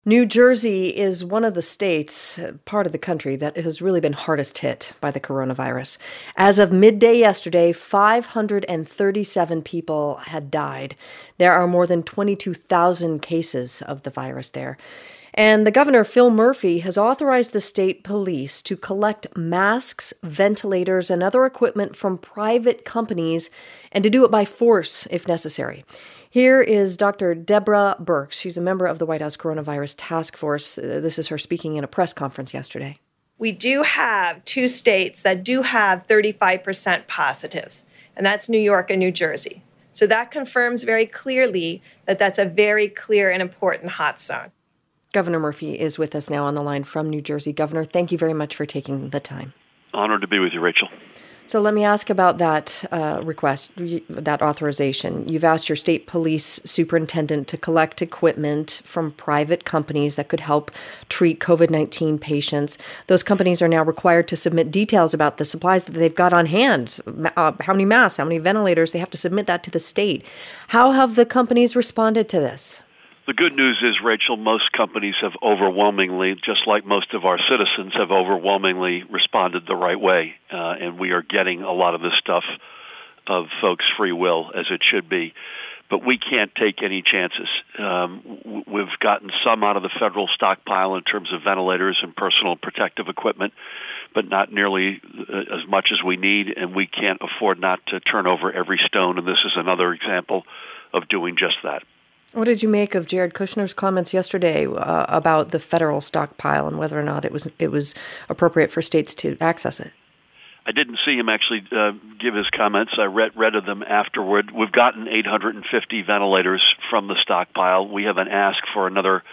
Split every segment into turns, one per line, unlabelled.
New Jersey is one of the states, part of the country, that has really been hardest hit by the coronavirus. As of midday yesterday, 537 people had died. There are more than 22,000 cases of the virus there. And the governor, Phil Murphy, has authorized the state police to collect masks, ventilators, and other equipment from private companies and to do it by force if necessary. Here is Dr. Deborah Birx. She's a member of the White House Coronavirus Task Force. This is her speaking in a press conference yesterday.
We do have two states that do have 35% positives, and that's New York and New Jersey. So that confirms very clearly that that's a very clear and important hot zone.
Governor Murphy is with us now on the line from New Jersey. Governor, thank you very much for taking the time.
Honored to be with you, Rachel.
So let me ask about that request, that authorization. You've asked your state police superintendent to collect equipment from private companies that could help treat COVID-19 patients. Those companies are now required to submit details about the supplies that they've got on hand, how many masks, how many ventilators. They have to submit that to the state. How have the companies responded to this?
The good news is, Rachel, most companies have overwhelmingly, just like most of our citizens, have overwhelmingly responded the right way. And we are getting a lot of this stuff of folks' free will, as it should be. But we can't take any chances. We've gotten some out of the federal stockpile in terms of ventilators and personal protective equipment, but not nearly as much as we need, and we can't afford not to turn over every stone, and this is another example of doing just that.
What did you make of Jared Kushner's comments yesterday about the federal stockpile and whether or not it was appropriate for states to access it?
I didn't see him actually give his comments. I read of them afterward. We've gotten 850 ventilators from the stockpile. We have an ask for another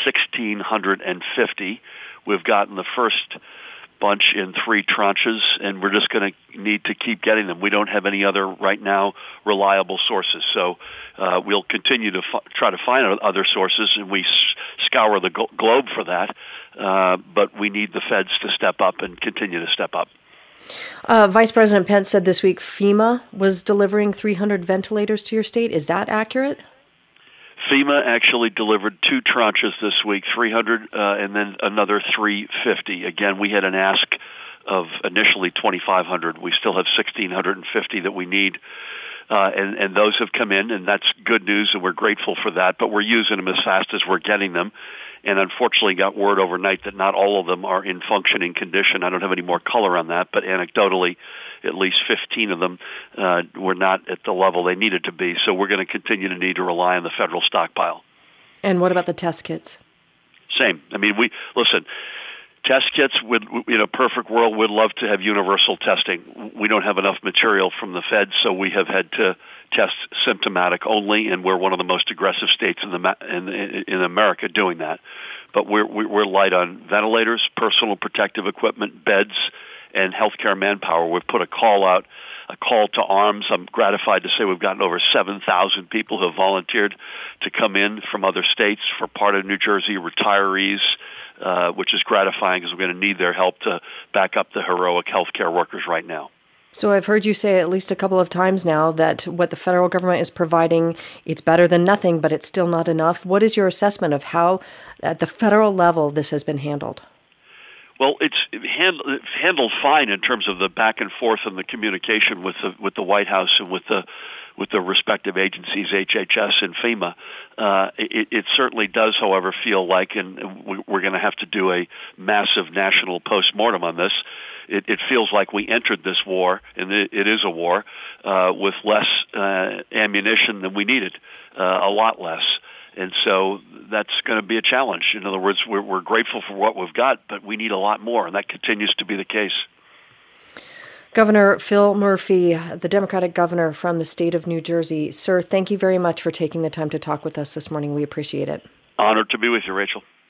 1,650. We've gotten the first bunch in 3 tranches, and we're just going to need to keep getting them. We don't have any other, right now, reliable sources. So we'll continue to try to find other sources, and we scour the globe for that. But we need the feds to step up and continue to step up.
Vice President Pence said this week FEMA was delivering 300 ventilators to your state. Is that accurate?
FEMA actually delivered 2 tranches this week, 300 and then another 350. Again, we had an ask of initially 2,500. We still have 1,650 that we need, and those have come in, and that's good news, and we're grateful for that. But we're using them as fast as we're getting them, and unfortunately got word overnight that not all of them are in functioning condition. I don't have any more color on that, but anecdotally, at least 15 of them were not at the level they needed to be. So we're going to continue to need to rely on the federal stockpile.
And what about the test kits?
Same. I mean, test kits, in a perfect world, we'd love to have universal testing. We don't have enough material from the feds, so we have had to test symptomatic only, and we're one of the most aggressive states in America doing that. But we're light on ventilators, personal protective equipment, beds, and healthcare manpower. We've put a call to arms. I'm gratified to say we've gotten over 7,000 people who have volunteered to come in from other states for part of New Jersey, retirees, which is gratifying because we're going to need their help to back up the heroic healthcare workers right now.
So I've heard you say at least a couple of times now that what the federal government is providing, it's better than nothing, but it's still not enough. What is your assessment of how, at the federal level, this has been handled?
Well, it's handled fine in terms of the back and forth and the communication with the White House and with the respective agencies, HHS and FEMA. It certainly does, however, feel like, and we're going to have to do a massive national postmortem on this. It feels like we entered this war, and it is a war, with less ammunition than we needed, a lot less. And so that's going to be a challenge. In other words, we're grateful for what we've got, but we need a lot more, and that continues to be the case.
Governor Phil Murphy, the Democratic governor from the state of New Jersey. Sir, thank you very much for taking the time to talk with us this morning. We appreciate it.
Honored to be with you, Rachel.